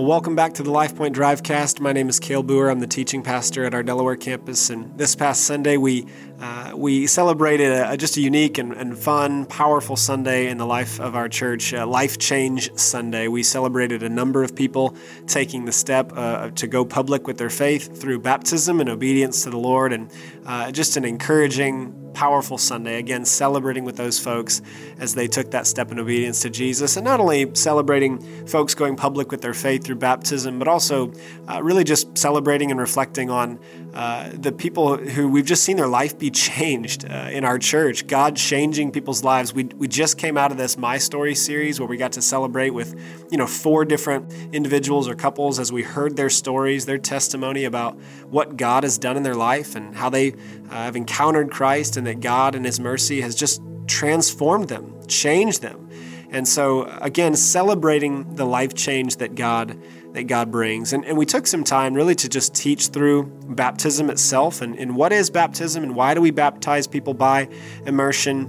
Well, welcome back to the LifePoint Drivecast. My name is Cale Boer. I'm the teaching pastor at our Delaware campus. And this past Sunday, we celebrated just a unique and fun, powerful Sunday in the life of our church, Life Change Sunday. We celebrated a number of people taking the step to go public with their faith through baptism and obedience to the Lord, and just an encouraging, powerful Sunday, again, celebrating with those folks as they took that step in obedience to Jesus, and not only celebrating folks going public with their faith through baptism, but also really just celebrating and reflecting on the people who we've just seen their life be changed in our church, God changing people's lives. We just came out of this My Story series where we got to celebrate with 4 different individuals or couples as we heard their stories, their testimony about what God has done in their life and how they have encountered Christ, and that God in His mercy has just transformed them, changed them. And so, again, celebrating the life change that God brings. And we took some time really to just teach through baptism itself and what is baptism and why do we baptize people by immersion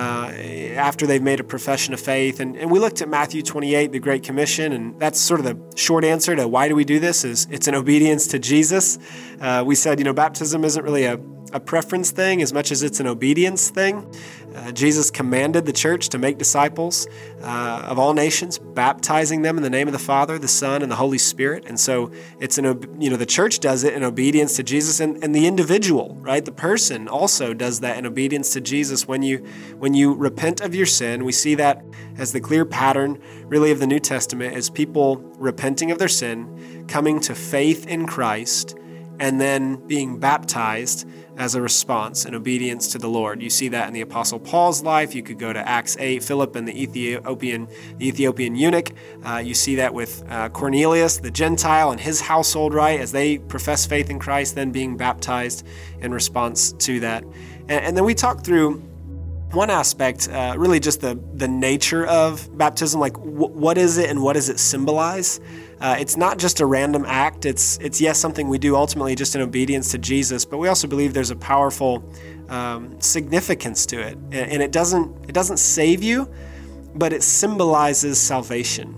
after they've made a profession of faith. And we looked at Matthew 28, the Great Commission, and that's sort of the short answer to why do we do this is it's an obedience to Jesus. We said, baptism isn't really a preference thing as much as it's an obedience thing. Jesus commanded the church to make disciples of all nations, baptizing them in the name of the Father, the Son, and the Holy Spirit. And so it's the church does it in obedience to Jesus, and the individual, right? The person also does that in obedience to Jesus. When you repent of your sin, we see that as the clear pattern really of the New Testament is people repenting of their sin, coming to faith in Christ, and then being baptized as a response in obedience to the Lord. You see that in the Apostle Paul's life. You could go to Acts 8, Philip and the Ethiopian eunuch. You see that with Cornelius, the Gentile, and his household, right, as they profess faith in Christ, then being baptized in response to that. And then we talked through one aspect, really just the nature of baptism, like what is it and what does it symbolize? It's not just a random act. It's yes, something we do ultimately just in obedience to Jesus, but we also believe there's a powerful significance to it. And it doesn't save you, but it symbolizes salvation.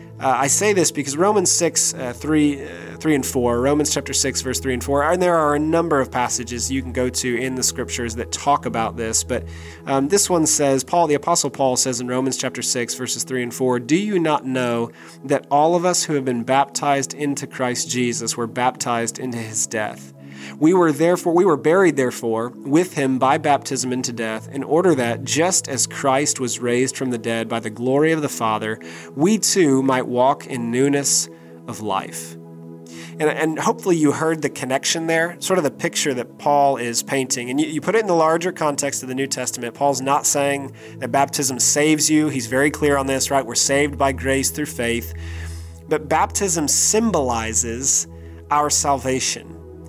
I say this because Romans 6, 3 and 4, Romans chapter 6, verse 3 and 4, and there are a number of passages you can go to in the scriptures that talk about this, but this one says, the Apostle Paul says in Romans chapter 6, verses 3 and 4, "Do you not know that all of us who have been baptized into Christ Jesus were baptized into His death? We were buried therefore with Him by baptism into death, in order that, just as Christ was raised from the dead by the glory of the Father, we too might walk in newness of life." And hopefully you heard the connection there, sort of the picture that Paul is painting. And you put it in the larger context of the New Testament. Paul's not saying that baptism saves you. He's very clear on this, right? We're saved by grace through faith. But baptism symbolizes our salvation.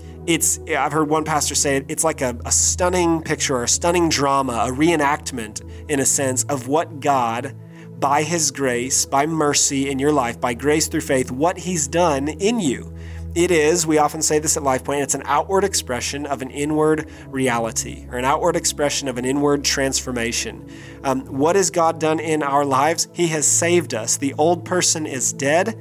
I've heard one pastor say it's like a stunning picture or a stunning drama, a reenactment, in a sense, of what God, by His grace, by mercy in your life, by grace through faith, what He's done in you. It is, we often say this at LifePoint, it's an outward expression of an inward reality, or an outward expression of an inward transformation. What has God done in our lives? He has saved us. The old person is dead,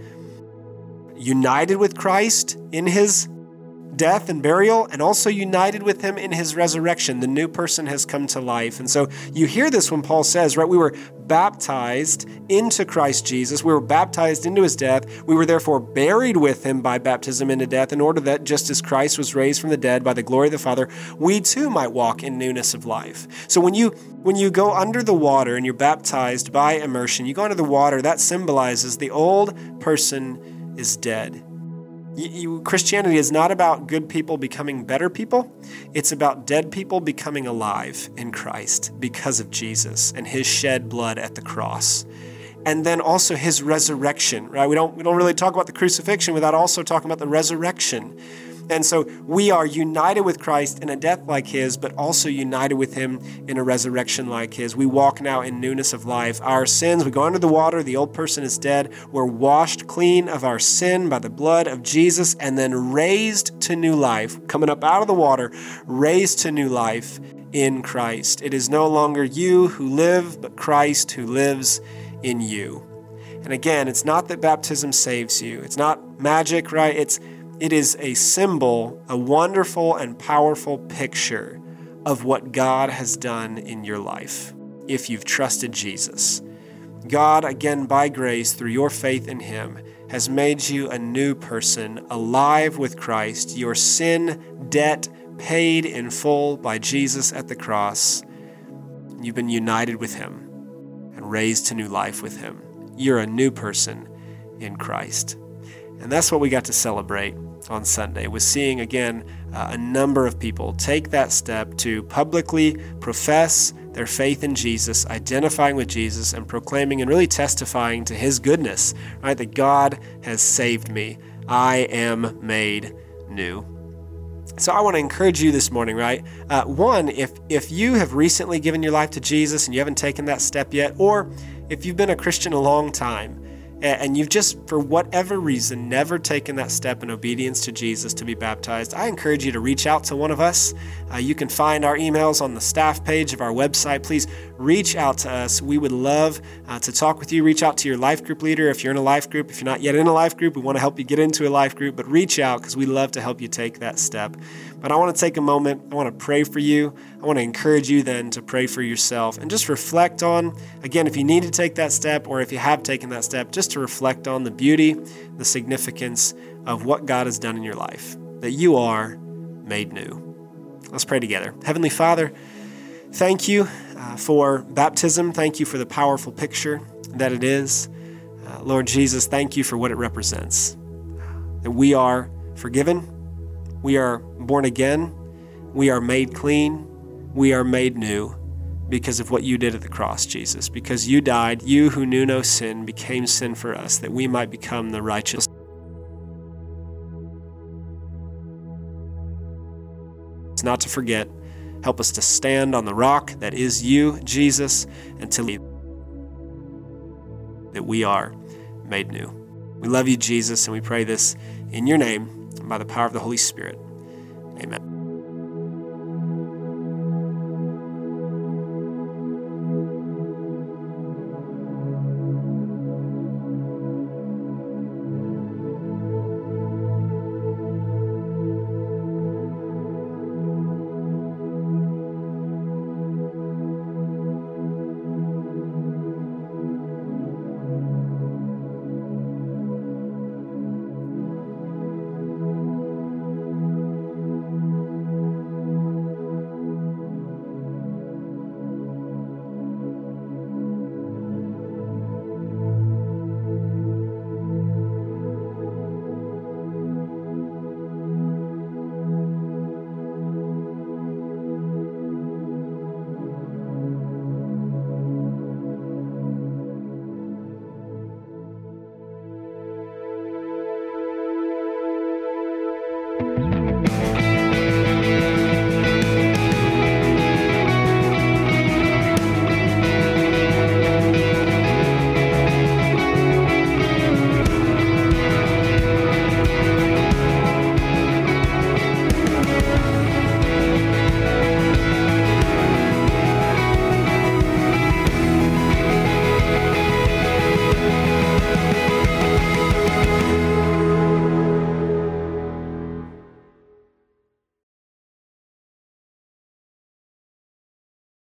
united with Christ in His death and burial, and also united with Him in His resurrection. The new person has come to life. And so you hear this when Paul says, right, we were baptized into Christ Jesus. We were baptized into His death. We were therefore buried with Him by baptism into death, in order that just as Christ was raised from the dead by the glory of the Father, we too might walk in newness of life. So when you go under the water and you're baptized by immersion, you go under the water, that symbolizes the old person is dead. Christianity is not about good people becoming better people. It's about dead people becoming alive in Christ because of Jesus and His shed blood at the cross. And then also His resurrection, right? We don't really talk about the crucifixion without also talking about the resurrection. And so we are united with Christ in a death like His, but also united with Him in a resurrection like His. We walk now in newness of life. Our sins, we go under the water, the old person is dead. We're washed clean of our sin by the blood of Jesus, and then raised to new life, coming up out of the water, raised to new life in Christ. It is no longer you who live, but Christ who lives in you. And again, it's not that baptism saves you. It's not magic, right? It is a symbol, a wonderful and powerful picture of what God has done in your life if you've trusted Jesus. God, again, by grace, through your faith in Him, has made you a new person, alive with Christ, your sin debt paid in full by Jesus at the cross. You've been united with Him and raised to new life with Him. You're a new person in Christ. And that's what we got to celebrate on Sunday, was seeing again a number of people take that step to publicly profess their faith in Jesus, identifying with Jesus, and proclaiming and really testifying to His goodness, right? That God has saved me. I am made new. So I want to encourage you this morning, right? One, if you have recently given your life to Jesus and you haven't taken that step yet, or if you've been a Christian a long time, and you've just, for whatever reason, never taken that step in obedience to Jesus to be baptized, I encourage you to reach out to one of us. You can find our emails on the staff page of our website. Please reach out to us. We would love to talk with you. Reach out to your life group leader if you're in a life group. If you're not yet in a life group, we want to help you get into a life group, but reach out because we love to help you take that step. But I want to take a moment. I want to pray for you. I want to encourage you then to pray for yourself and just reflect on, again, if you need to take that step or if you have taken that step, just to reflect on the beauty, the significance of what God has done in your life, that you are made new. Let's pray together. Heavenly Father, thank you for baptism. Thank you for the powerful picture that it is. Lord Jesus, thank you for what it represents. That we are forgiven. We are born again. We are made clean. We are made new because of what you did at the cross, Jesus. Because you died, you who knew no sin became sin for us, that we might become the righteous. Not to forget, help us to stand on the rock that is you, Jesus, and to believe that we are made new. We love you, Jesus, and we pray this in your name, by the power of the Holy Spirit. Amen.